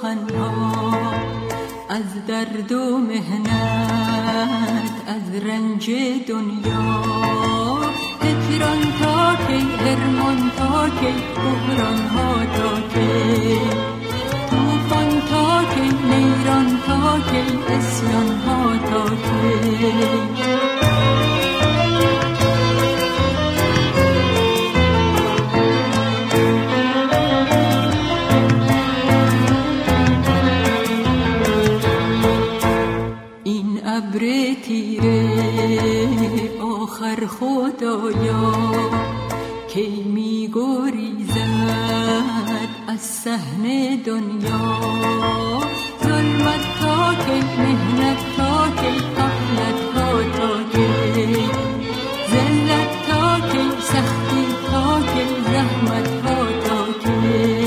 سخنها از درد و مهنت، از رنج دنیا. هجران تا کی، حرمان تا کی، بحران ها تا کی، طوفان تا کی، نیران تا کی، عصیان ها تا کی. آخر خدایا کی می گریزد از صحن دنیا. ظلمت تا کی، مهنت تا کی، غفلت ها تا کی، ذلت تا کی، سختی تا کی، زحمت ها تا کی.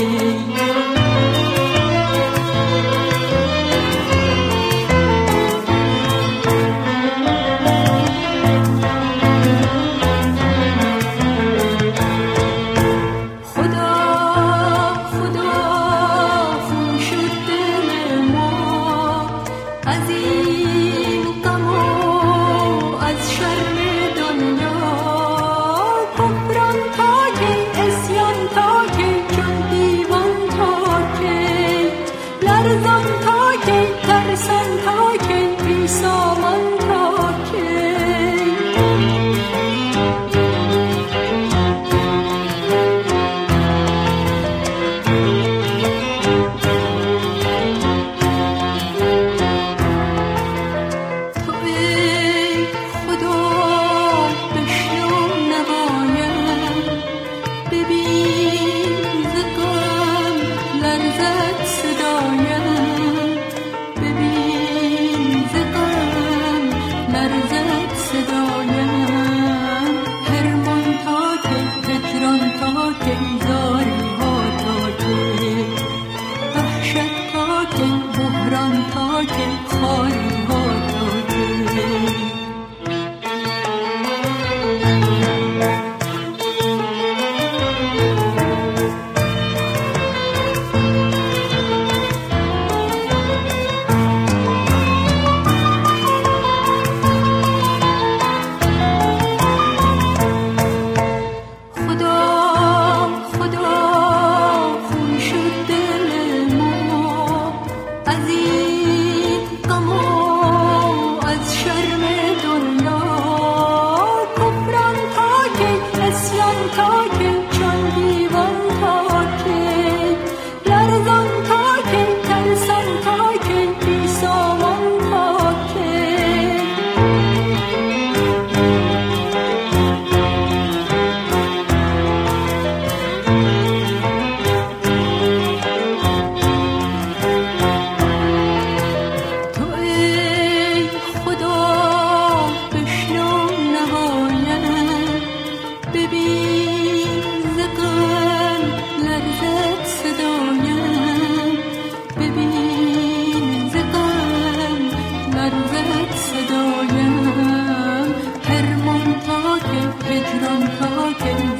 هجران تا که